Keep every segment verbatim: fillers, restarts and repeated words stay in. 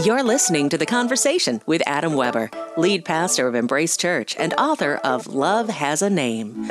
You're listening to The Conversation with Adam Weber, lead pastor of Embrace Church and author of Love Has a Name.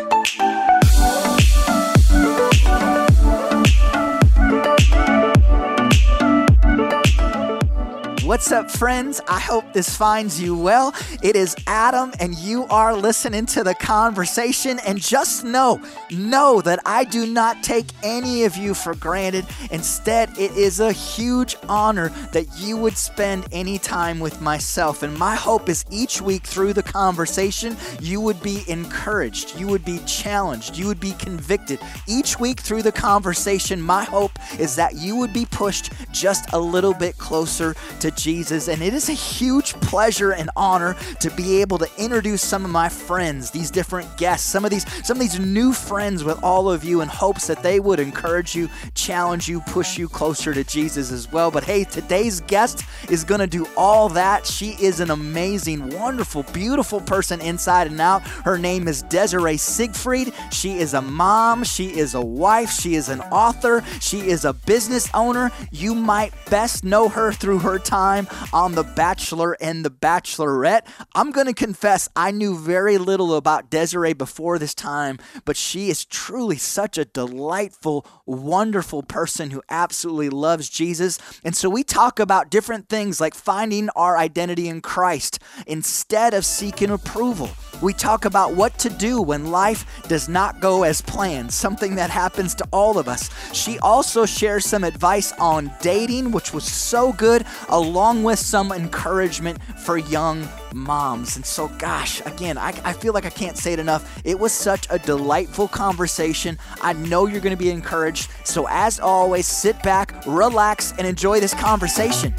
What's up, friends? I hope this finds you well. It is Adam, and you are listening to The Conversation. And just know, know that I do not take any of you for granted. Instead, it is a huge honor that you would spend any time with myself. And my hope is each week through The Conversation, you would be encouraged, you would be challenged, you would be convicted. Each week through The Conversation, my hope is that you would be pushed just a little bit closer to Jesus. And it is a huge pleasure and honor to be able to introduce some of my friends, these different guests, some of these some of these new friends with all of you in hopes that they would encourage you, challenge you, push you closer to Jesus as well. But hey, today's guest is going to do all that. She is an amazing, wonderful, beautiful person inside and out. Her name is Desiree Siegfried. She is a mom. She is a wife. She is an author. She is a business owner. You might best know her through her time on The Bachelor and The Bachelorette. I'm going to confess, I knew very little about Desiree before this time, but she is truly such a delightful, wonderful person who absolutely loves Jesus. And so we talk about different things like finding our identity in Christ instead of seeking approval. We talk about what to do when life does not go as planned, something that happens to all of us. She also shares some advice on dating, which was so good, along with some encouragement for young moms. And so, gosh, again, I, I feel like I can't say it enough. It was such a delightful conversation. I know you're going to be encouraged. So as always, sit back, relax, and enjoy this conversation.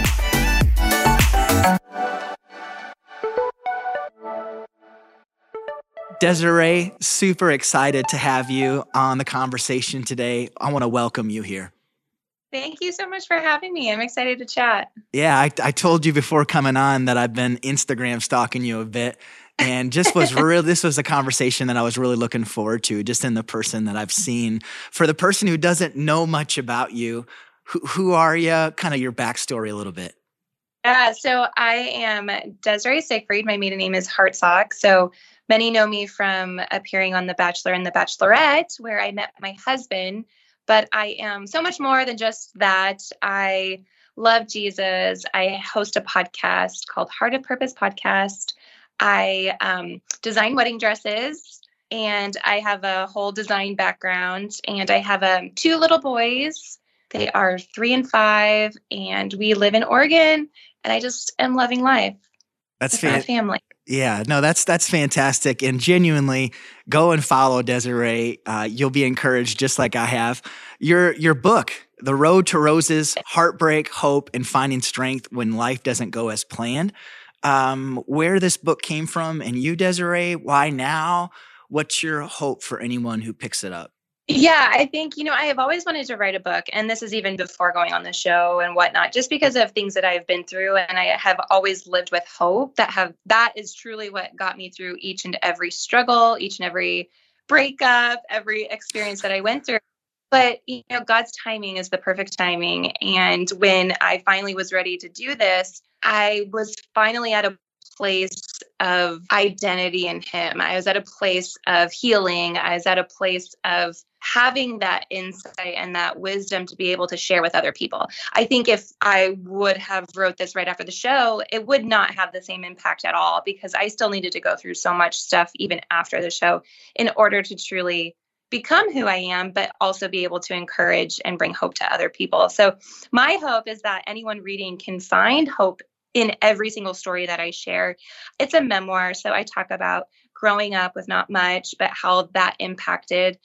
Desiree, super excited to have you on The Conversation today. I want to welcome you here. Thank you so much for having me. I'm excited to chat. Yeah, I, I told you before coming on that I've been Instagram stalking you a bit, and just was real. This was a conversation that I was really looking forward to, just in the person that I've seen. For the person who doesn't know much about you, who, who are you? Kind of your backstory a little bit. Yeah, so I am Desiree Siegfried. My maiden name is Hartsock. So many know me from appearing on The Bachelor and The Bachelorette, where I met my husband. But I am so much more than just that. I love Jesus. I host a podcast called Heart of Purpose Podcast. I um, design wedding dresses, and I have a whole design background. And I have um, two little boys. They are three and five, and we live in Oregon. And I just am loving life. That's with my family. Yeah, no, that's that's fantastic. And genuinely, go and follow Desiree. Uh, you'll be encouraged just like I have. Your your book, The Road to Roses, Heartbreak, Hope, and Finding Strength When Life Doesn't Go As Planned. Um, where this book came from, and you, Desiree, why now? What's your hope for anyone who picks it up? Yeah, I think, you know, I have always wanted to write a book, and this is even before going on the show and whatnot, just because of things that I've been through. And I have always lived with hope that have, that is truly what got me through each and every struggle, each and every breakup, every experience that I went through. But, you know, God's timing is the perfect timing. And when I finally was ready to do this, I was finally at a place of identity in Him. I was at a place of healing. I was at a place of having that insight and that wisdom to be able to share with other people. I think if I would have wrote this right after the show, it would not have the same impact at all, because I still needed to go through so much stuff even after the show in order to truly become who I am, but also be able to encourage and bring hope to other people. So my hope is that anyone reading can find hope in every single story that I share. It's a memoir, so I talk about growing up with not much, but how that impacted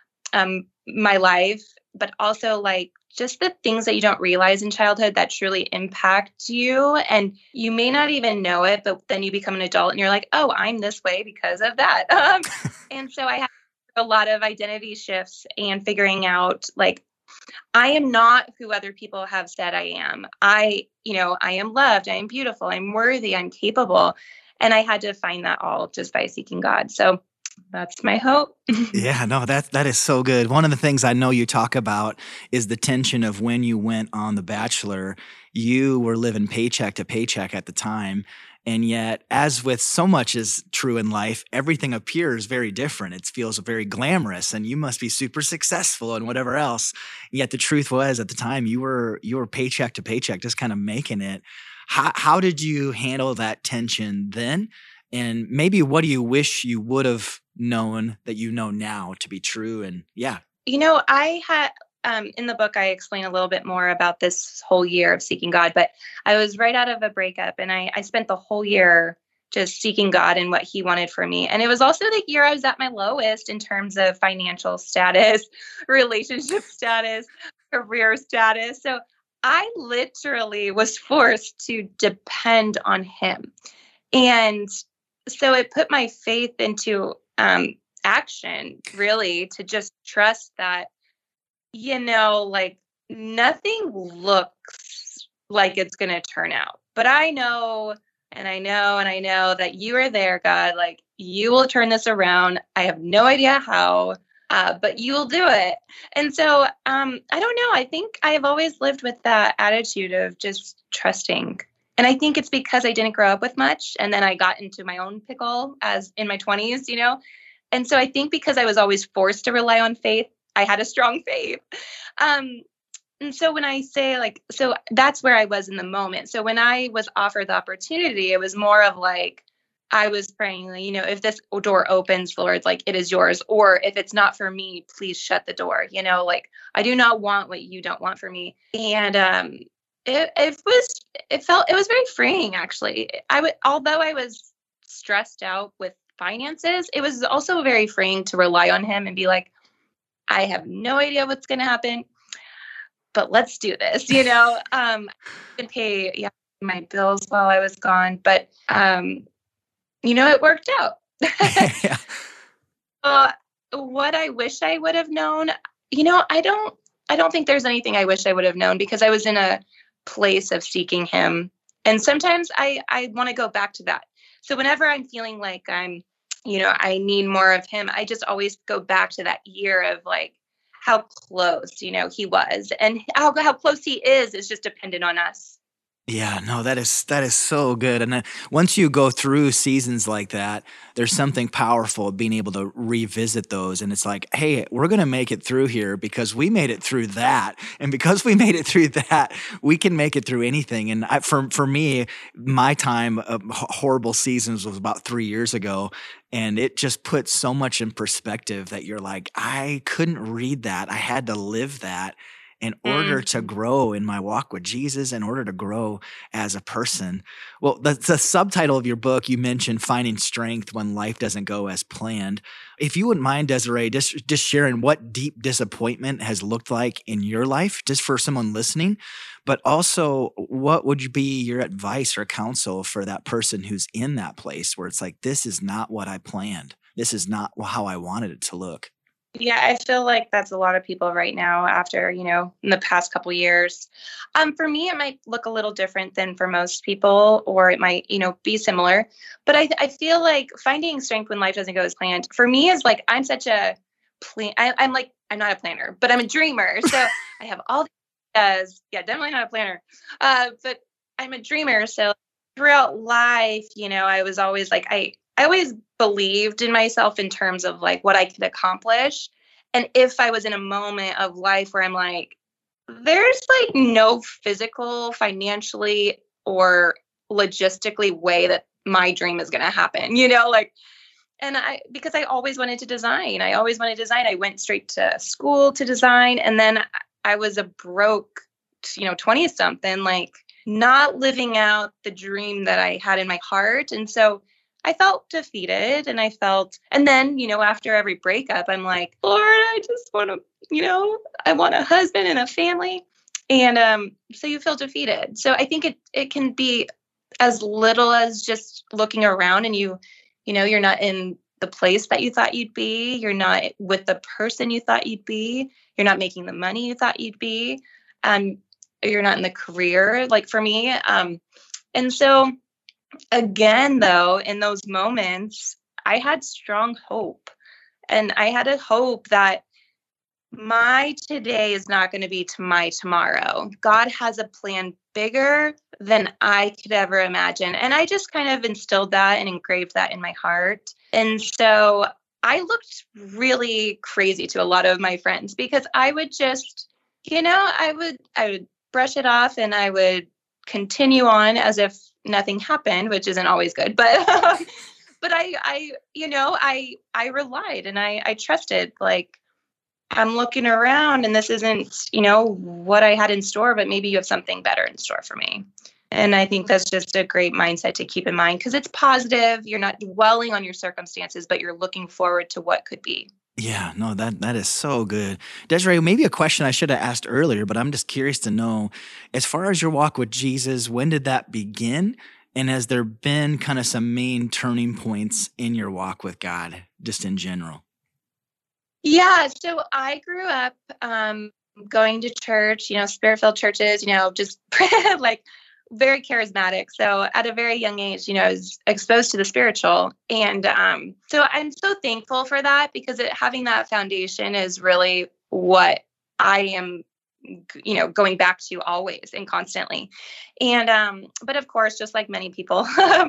um, my life, but also like just the things that you don't realize in childhood that truly impact you. And you may not even know it, but then you become an adult and you're like, oh, I'm this way because of that. Um, and so I had a lot of identity shifts and figuring out like, I am not who other people have said I am. I, you know, I am loved. I am beautiful. I'm worthy. I'm capable. And I had to find that all just by seeking God. So That's my hope. Yeah, no, that that is so good. One of the things I know you talk about is the tension of when you went on The Bachelor, you were living paycheck to paycheck at the time. And yet, as with so much is true in life, everything appears very different. It feels very glamorous and you must be super successful and whatever else. Yet the truth was at the time you were you were paycheck to paycheck, just kind of making it. How how did you handle that tension then? And maybe what do you wish you would have known that you know now to be true? And yeah. You know, I had um, in the book, I explain a little bit more about this whole year of seeking God, but I was right out of a breakup and I, I spent the whole year just seeking God and what he wanted for me. And it was also the year I was at my lowest in terms of financial status, relationship status, career status. So I literally was forced to depend on him. And so it put my faith into um, action, really, to just trust that, you know, like nothing looks like it's going to turn out. But I know, and I know, and I know that you are there, God. Like you will turn this around. I have no idea how, uh, but you will do it. And so um, I don't know. I think I have always lived with that attitude of just trusting. And I think it's because I didn't grow up with much. And then I got into my own pickle as in my twenties, you know? And so I think because I was always forced to rely on faith, I had a strong faith. Um, and so when I say like, so that's where I was in the moment. So when I was offered the opportunity, it was more of like, I was praying, like, you know, if this door opens, Lord, like it is yours. Or if it's not for me, please shut the door. You know, like I do not want what you don't want for me. And, um, It, it was, it felt, it was very freeing, actually. I would, although I was stressed out with finances, it was also very freeing to rely on him and be like, I have no idea what's going to happen, but let's do this, you know? Um, I can pay yeah, my bills while I was gone, but, um, you know, it worked out. Yeah. uh, what I wish I would have known, you know, I don't, I don't think there's anything I wish I would have known because I was in a place of seeking him. And sometimes I, I want to go back to that. So whenever I'm feeling like I'm, you know, I need more of him, I just always go back to that year of like how close, you know, he was and how, how close he is is just dependent on us. Yeah, no, that is that is so good. And then once you go through seasons like that, there's something powerful of being able to revisit those. And it's like, hey, we're going to make it through here because we made it through that. And because we made it through that, we can make it through anything. And I, for for me, my time of horrible seasons was about three years ago. And it just puts so much in perspective that you're like, I couldn't read that. I had to live that in order to grow in my walk with Jesus, in order to grow as a person. Well, the, the subtitle of your book, you mentioned finding strength when life doesn't go as planned. If you wouldn't mind, Desiree, just, just sharing what deep disappointment has looked like in your life, just for someone listening, but also what would be your advice or counsel for that person who's in that place where it's like, this is not what I planned. This is not how I wanted it to look. Yeah, I feel like that's a lot of people right now after, you know, in the past couple years. Um, for me, it might look a little different than for most people, or it might, you know, be similar. But I, I feel like finding strength when life doesn't go as planned for me is like, I'm such a plan. I, I'm like, I'm not a planner, but I'm a dreamer. So I have all these ideas. Yeah, definitely not a planner. Uh, but I'm a dreamer. So throughout life, you know, I was always like, I, I always believed in myself in terms of like what I could accomplish. And if I was in a moment of life where I'm like, there's like no physical, financially, or logistically way that my dream is going to happen, you know, like, and I, because I always wanted to design, I always wanted to design. I went straight to school to design. And then I was a broke, you know, twenty something, like not living out the dream that I had in my heart. And so I felt defeated and I felt, and then, you know, after every breakup, I'm like, Lord, I just want to, you know, I want a husband and a family. And um, so you feel defeated. So I think it, it can be as little as just looking around and you, you know, you're not in the place that you thought you'd be. You're not with the person you thought you'd be. You're not making the money you thought you'd be. Um, you're not in the career, like for me. Um, and so Again, though, in those moments, I had strong hope. And I had a hope that my today is not going to be to my tomorrow. God has a plan bigger than I could ever imagine. And I just kind of instilled that and engraved that in my heart. And so I looked really crazy to a lot of my friends because I would just, you know, I would I would brush it off and I would continue on as if nothing happened, which isn't always good. But but I I you know, I I relied and I I trusted, like, I'm looking around and this isn't, you know, what I had in store, but maybe you have something better in store for me. And I think that's just a great mindset to keep in mind because it's positive. You're not dwelling on your circumstances, but you're looking forward to what could be. Yeah, no, that that is so good. Desiree, maybe a question I should have asked earlier, but I'm just curious to know, as far as your walk with Jesus, when did that begin? And has there been kind of some main turning points in your walk with God, just in general? Yeah, so I grew up um, going to church, you know, spirit-filled churches, you know, just like very charismatic. So at a very young age, you know, I was exposed to the spiritual. And um, so I'm so thankful for that because it, having that foundation is really what I am, you know, going back to always and constantly. And, um, but of course, just like many people,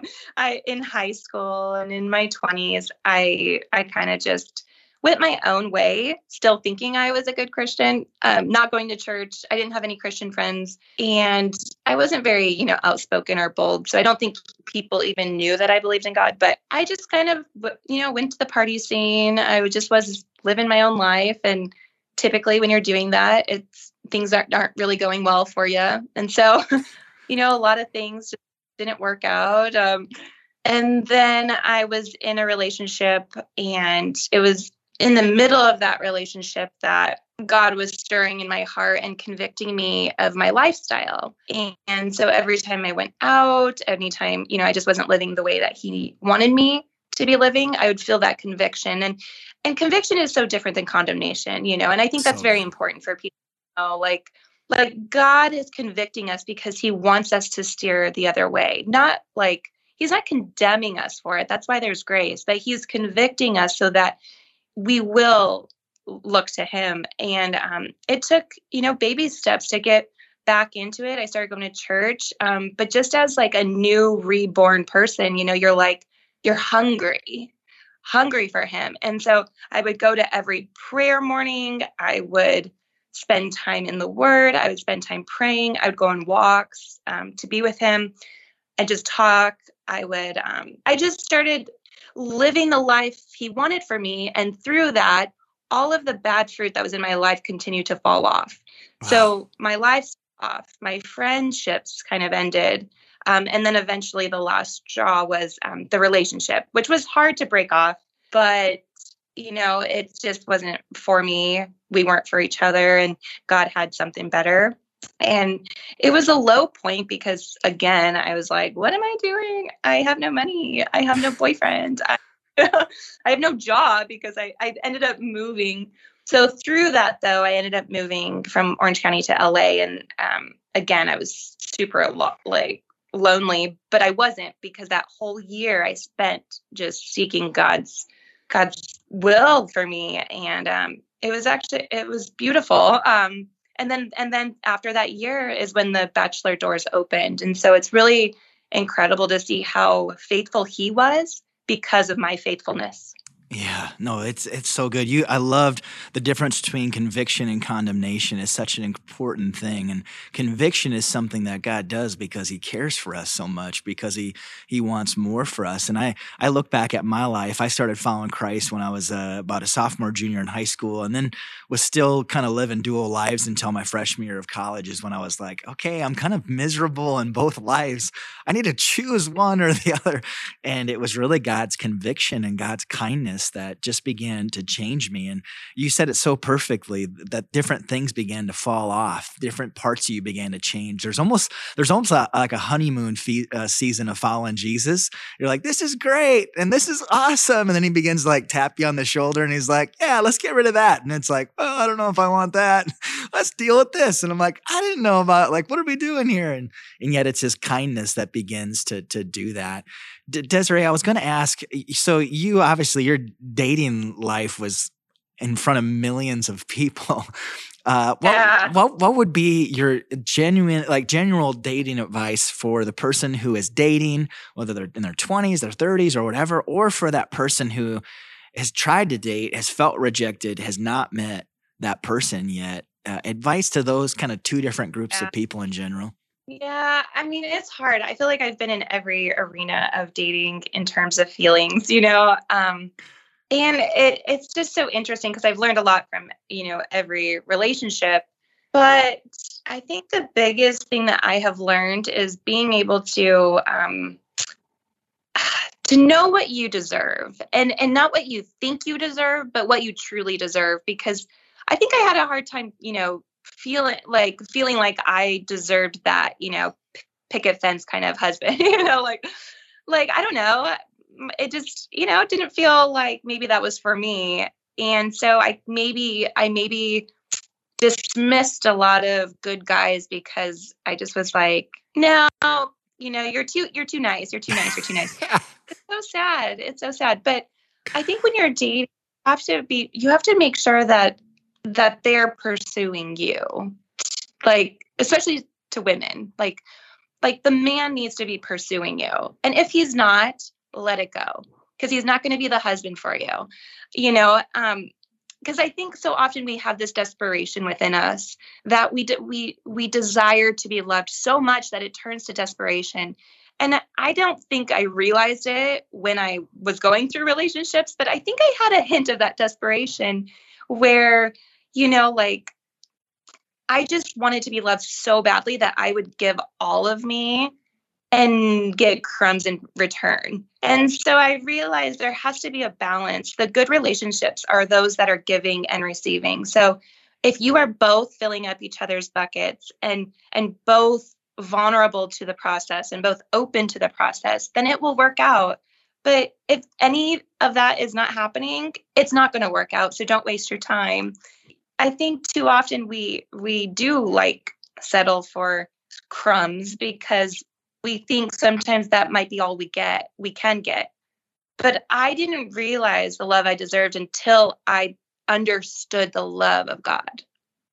I, in high school and in my twenties, I, I kind of just went my own way, still thinking I was a good Christian, um, not going to church. I didn't have any Christian friends and I wasn't very, you know, outspoken or bold. So I don't think people even knew that I believed in God, but I just kind of, you know, went to the party scene. I just was living my own life. And typically when you're doing that, it's things aren't, aren't really going well for you. And so, you know, a lot of things just didn't work out. Um, and then I was in a relationship and it was in the middle of that relationship that God was stirring in my heart and convicting me of my lifestyle. And, and so every time I went out, anytime, you know, I just wasn't living the way that he wanted me to be living, I would feel that conviction. And and conviction is so different than condemnation, you know, and I think that's So very good. important for people to know. Like, like God is convicting us because he wants us to steer the other way, not like he's not condemning us for it. That's why there's grace, but he's convicting us so that we will look to him. And um, it took, you know, baby steps to get back into it. I started going to church. Um, but just as like a new reborn person, you know, you're like, you're hungry, hungry for him. And so I would go to every prayer morning. I would spend time in the word. I would spend time praying. I would go on walks um, to be with him and just talk. I would, um, I just started living the life he wanted for me. And through that, all of the bad fruit that was in my life continued to fall off. Wow. So my life's off, my friendships kind of ended. Um, and then eventually the last straw was um, the relationship, which was hard to break off. But, you know, it just wasn't for me. We weren't for each other and God had something better. And it was a low point because, again, I was like, what am I doing? I have no money. I have no boyfriend. I, I have no job because I, I ended up moving. So through that, though, I ended up moving from Orange County to L A. And um, again, I was super lo- like lonely, but I wasn't because that whole year I spent just seeking God's God's will for me. And um, it was actually, it was beautiful. Um, And then and then after that year is when the Bachelor doors opened. And so it's really incredible to see how faithful he was because of my faithfulness. Yeah, no, it's it's so good. You, I loved the difference between conviction and condemnation is such an important thing. And conviction is something that God does because he cares for us so much, because he he wants more for us. And I I look back at my life. I started following Christ when I was uh, about a sophomore, junior in high school, and then was still kind of living dual lives until my freshman year of college is when I was like, okay, I'm kind of miserable in both lives. I need to choose one or the other. And it was really God's conviction and God's kindness kindness that just began to change me. And you said it so perfectly that different things began to fall off, different parts of you began to change. There's almost there's almost a, like a honeymoon fe- uh, season of following Jesus. You're like, this is great and this is awesome, and then he begins to like tap you on the shoulder, and he's like, yeah, let's get rid of that. And it's like, oh, I don't know if I want that. Let's deal with this. And I'm like, I didn't know about, like, what are we doing here? And and yet it's his kindness that begins to to do that. De- Desiree, I was going to ask, so you obviously your dating life was in front of millions of people. Uh, what, Yeah. what what would be your genuine, like general dating advice for the person who is dating, whether they're in their twenties, their thirties, or whatever, or for that person who has tried to date, has felt rejected, has not met that person yet? Uh, advice to those kind of two different groups Yeah. of people in general. Yeah, I mean, it's hard. I feel like I've been in every arena of dating in terms of feelings, you know, um, and it it's just so interesting because I've learned a lot from, you know, every relationship. But I think the biggest thing that I have learned is being able to um, to know what you deserve, and and not what you think you deserve, but what you truly deserve. Because I think I had a hard time, you know, feeling like feeling like I deserved that, you know, p- picket fence kind of husband, you know, like like I don't know, it just, you know, didn't feel like maybe that was for me. And so I maybe I maybe dismissed a lot of good guys because I just was like, no, you know, you're too you're too nice, you're too nice, you're too nice. It's so sad. It's so sad. But I think when you're dating, you have to be you have to make sure that that they're pursuing you. Like, especially to women. Like like the man needs to be pursuing you. And if he's not, let it go. Because he's not going to be the husband for you. You know, um, because I think so often we have this desperation within us that we de- we we desire to be loved so much that it turns to desperation. And I don't think I realized it when I was going through relationships, but I think I had a hint of that desperation where, you know, like I just wanted to be loved so badly that I would give all of me and get crumbs in return. And so I realized there has to be a balance. The good relationships are those that are giving and receiving. So if you are both filling up each other's buckets and and both vulnerable to the process and both open to the process, then it will work out. But if any of that is not happening, it's not going to work out. So don't waste your time. I think too often we we do like settle for crumbs because we think sometimes that might be all we get, we can get. But I didn't realize the love I deserved until I understood the love of God.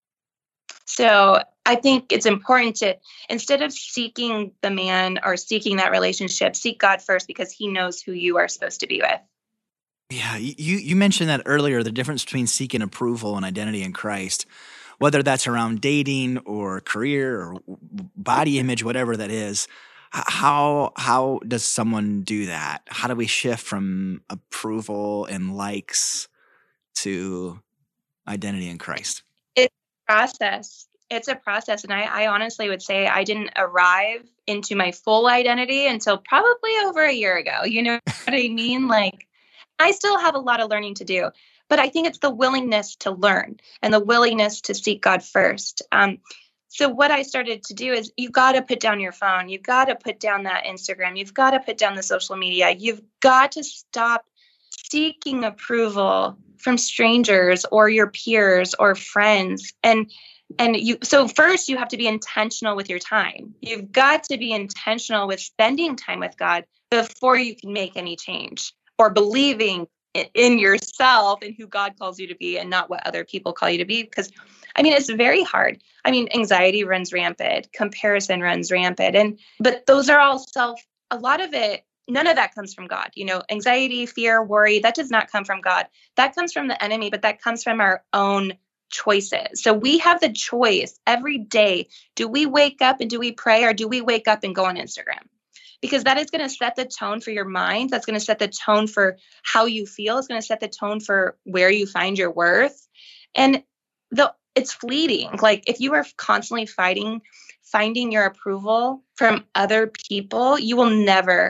So I think it's important to, instead of seeking the man or seeking that relationship, seek God first because he knows who you are supposed to be with. Yeah, you you mentioned that earlier, the difference between seeking approval and identity in Christ, whether that's around dating or career or body image, whatever that is. h- How how does someone do that? How do we shift from approval and likes to identity in Christ? It's a process. It's a process. And I, I honestly would say I didn't arrive into my full identity until probably over a year ago. You know what I mean? Like, I still have a lot of learning to do, but I think it's the willingness to learn and the willingness to seek God first. Um, so what I started to do is you got to put down your phone. You've got to put down that Instagram. You've got to put down the social media. You've got to stop seeking approval from strangers or your peers or friends. And and you so first you have to be intentional with your time. You've got to be intentional with spending time with God before you can make any change or believing i- in yourself and who God calls you to be and not what other people call you to be. Because I mean, it's very hard. I mean, anxiety runs rampant, comparison runs rampant. And but those are all self, a lot of it, none of that comes from God. You know, anxiety, fear, worry, that does not come from God. That comes from the enemy, but that comes from our own choices. So we have the choice every day. Do we wake up and do we pray, or do we wake up and go on Instagram? Because that is going to set the tone for your mind. That's going to set the tone for how you feel. It's going to set the tone for where you find your worth. And the it's fleeting. Like if you are constantly fighting, finding your approval from other people, you will never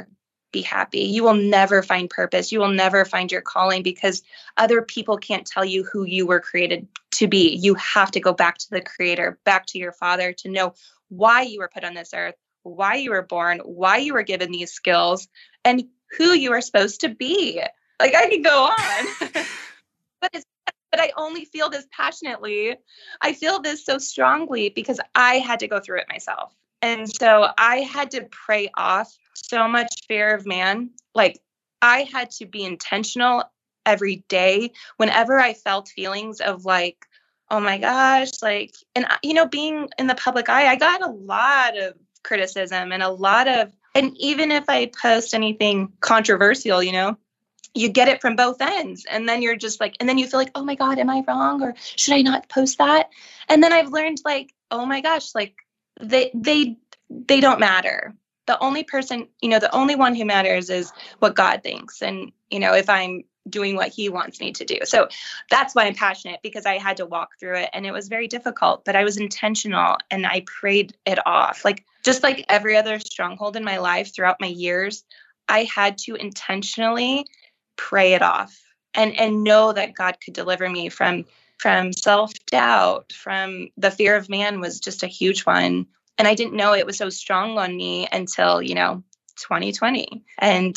be happy. You will never find purpose. You will never find your calling because other people can't tell you who you were created to be. You have to go back to the Creator, back to your Father to know why you were put on this earth, why you were born, why you were given these skills, and who you are supposed to be. Like I could go on, but it's, but I only feel this passionately. I feel this so strongly because I had to go through it myself. And so I had to pray off so much fear of man. Like I had to be intentional every day whenever I felt feelings of like, oh my gosh, like, and you know, being in the public eye, I got a lot of criticism and a lot of, and even if I post anything controversial, you know, you get it from both ends. And then you're just like, and then you feel like, oh my God, am I wrong? Or should I not post that? And then I've learned like, oh my gosh, like they, they, they don't matter. The only person, you know, the only one who matters is what God thinks. And, you know, if I'm doing what he wants me to do. So that's why I'm passionate, because I had to walk through it and it was very difficult, but I was intentional and I prayed it off. Like, just like every other stronghold in my life throughout my years, I had to intentionally pray it off and, and know that God could deliver me from, from self-doubt, from the fear of man was just a huge one. And I didn't know it was so strong on me until, you know, twenty twenty and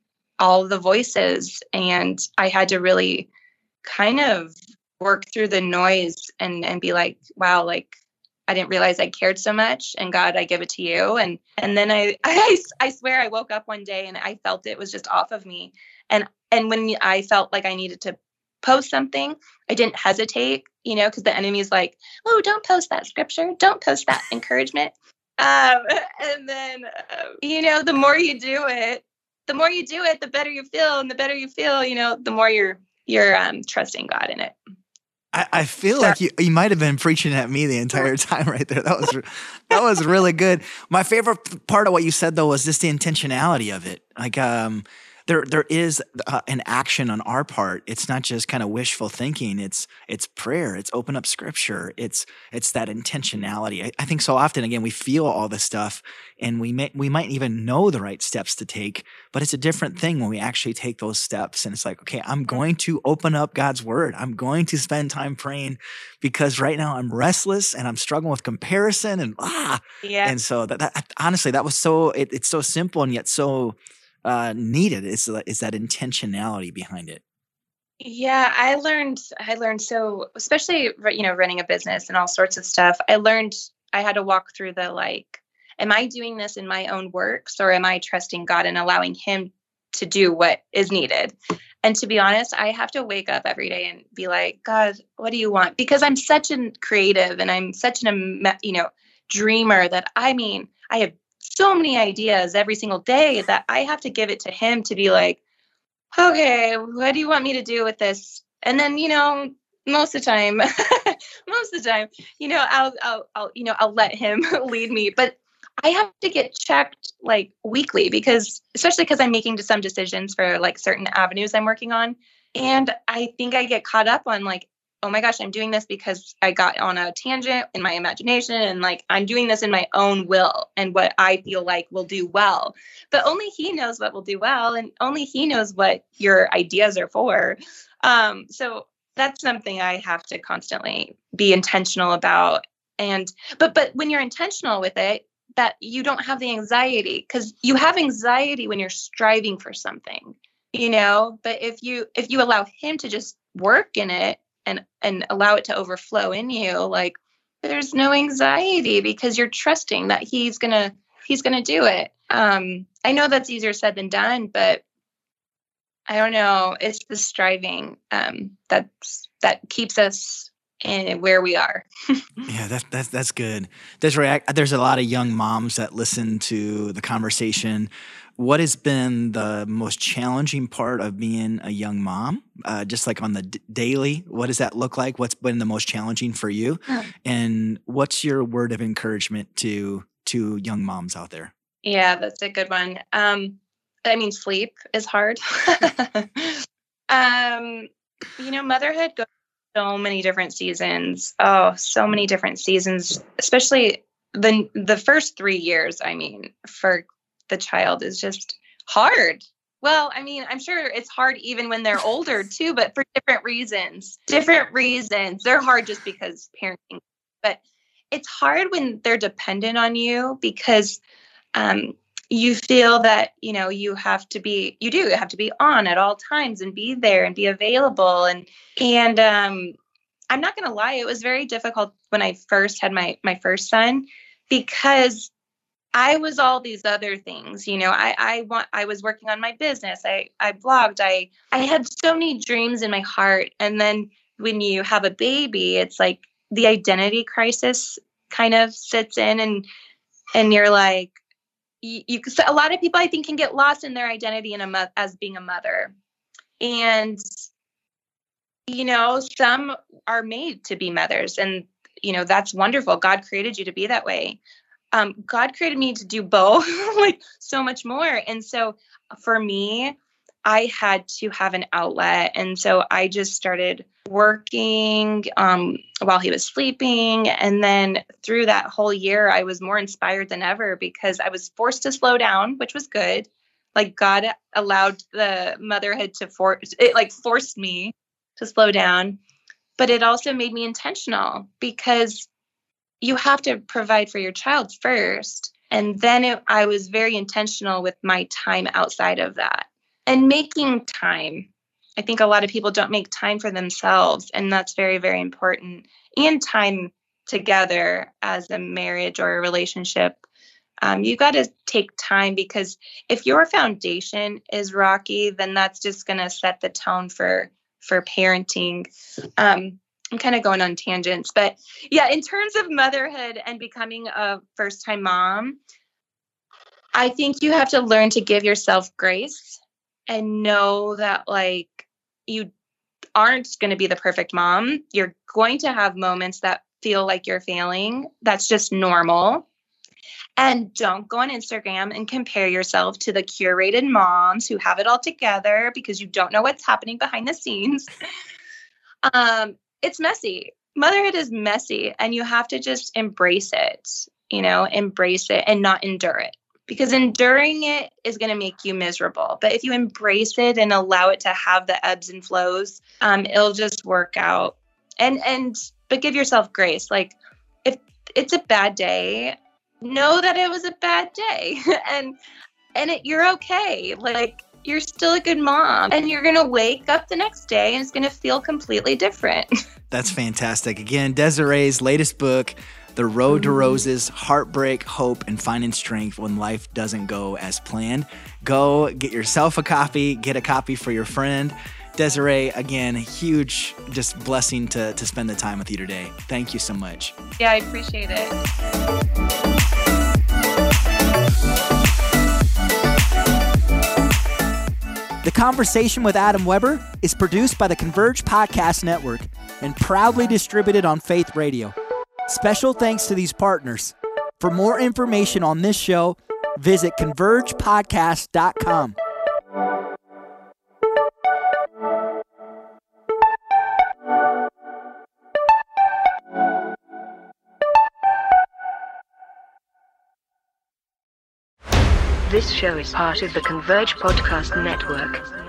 all the voices. And I had to really kind of work through the noise and, and be like, wow, like, I didn't realize I cared so much. And God, I give it to you. And, and then I, I, I swear I woke up one day and I felt it was just off of me. And, and when I felt like I needed to post something, I didn't hesitate, you know, because the enemy's like, oh, don't post that scripture. Don't post that encouragement. Um, and then, uh, you know, the more you do it, the more you do it, the better you feel. And the better you feel, you know, the more you're, you're um, trusting God in it. I, I feel like you, you might have been preaching at me the entire time right there. That was, that was really good. My favorite part of what you said though, was just the intentionality of it. Like, um, There, there is uh, an action on our part. It's not just kind of wishful thinking. It's, it's prayer. It's open up scripture. It's, it's that intentionality. I, I think so often, again, we feel all this stuff, and we may, we might even know the right steps to take, but it's a different thing when we actually take those steps. And it's like, okay, I'm going to open up God's word. I'm going to spend time praying because right now I'm restless and I'm struggling with comparison and ah. Yeah. And so that, that honestly, that was so, it, it's so simple and yet so uh, needed. It's, it's that intentionality behind it. Yeah, I learned, I learned so, especially, you know, running a business and all sorts of stuff, I learned I had to walk through the, like, am I doing this in my own works, or am I trusting God and allowing him to do what is needed? And to be honest, I have to wake up every day and be like, God, what do you want? Because I'm such a creative and I'm such an, you know, dreamer that, I mean, I have so many ideas every single day that I have to give it to him to be like, okay, what do you want me to do with this? And then, you know, most of the time, most of the time, you know, I'll, I'll, I'll, you know, I'll let him lead me, but I have to get checked like weekly because, especially because I'm making some decisions for like certain avenues I'm working on. And I think I get caught up on like, oh my gosh, I'm doing this because I got on a tangent in my imagination, and like, I'm doing this in my own will and what I feel like will do well, but only he knows what will do well. And only he knows what your ideas are for. Um, so that's something I have to constantly be intentional about. And, but, but when you're intentional with it, that you don't have the anxiety, because you have anxiety when you're striving for something, you know, but if you, if you allow him to just work in it, and and allow it to overflow in you, like there's no anxiety because you're trusting that he's gonna he's gonna do it. Um, I know that's easier said than done, but I don't know. It's the striving um, that's that keeps us in where we are. Yeah, that's that's that's good. Desiree, there's a lot of young moms that listen to the conversation. What has been the most challenging part of being a young mom? Uh, just like on the d- daily, what does that look like? What's been the most challenging for you? Oh. And what's your word of encouragement to to young moms out there? Yeah, that's a good one. Um, I mean, sleep is hard. um, you know, motherhood goes so many different seasons. Oh, so many different seasons, especially the the first three years. I mean, for the child is just hard. Well, I mean, I'm sure it's hard even when they're older too, but for different reasons. Different reasons. They're hard just because parenting. But it's hard when they're dependent on you because um, you feel that, you know, you have to be, you do have to be on at all times and be there and be available. And, and um, I'm not going to lie, it was very difficult when I first had my, my first son because I was all these other things, you know, I, I want, I was working on my business. I, I blogged, I, I had so many dreams in my heart. And then when you have a baby, it's like the identity crisis kind of sits in and, and you're like, you, you a lot of people I think can get lost in their identity in a mo- as being a mother. And, you know, some are made to be mothers and, you know, that's wonderful. God created you to be that way. Um, God created me to do both, like so much more. And so for me, I had to have an outlet. And so I just started working um, while he was sleeping. And then through that whole year, I was more inspired than ever because I was forced to slow down, which was good. Like God allowed the motherhood to force, it like forced me to slow down. But it also made me intentional because you have to provide for your child first. And then it, I was very intentional with my time outside of that and making time. I think a lot of people don't make time for themselves. And that's very, very important. And time together as a marriage or a relationship. Um, you got to take time because if your foundation is rocky, then that's just going to set the tone for, for parenting. Um, I'm kind of going on tangents, but yeah, in terms of motherhood and becoming a first-time mom, I think you have to learn to give yourself grace and know that like you aren't going to be the perfect mom. You're going to have moments that feel like you're failing. That's just normal. And don't go on Instagram and compare yourself to the curated moms who have it all together because you don't know what's happening behind the scenes. Um, It's messy. Motherhood is messy and you have to just embrace it, you know, embrace it and not endure it because enduring it is going to make you miserable. But if you embrace it and allow it to have the ebbs and flows, um, it'll just work out and, and, but give yourself grace. Like if it's a bad day, know that it was a bad day and, and it, you're okay. Like, you're still a good mom and you're going to wake up the next day and it's going to feel completely different. That's fantastic. Again, Desiree's latest book, The Road to Roses, Heartbreak, Hope, and Finding Strength When Life Doesn't Go As Planned. Go get yourself a copy, get a copy for your friend. Desiree, again, huge just blessing to, to spend the time with you today. Thank you so much. Yeah, I appreciate it. The Conversation with Adam Weber is produced by the Converge Podcast Network and proudly distributed on Faith Radio. Special thanks to these partners. For more information on this show, visit converge podcast dot com. This show is part of the Converge Podcast Network.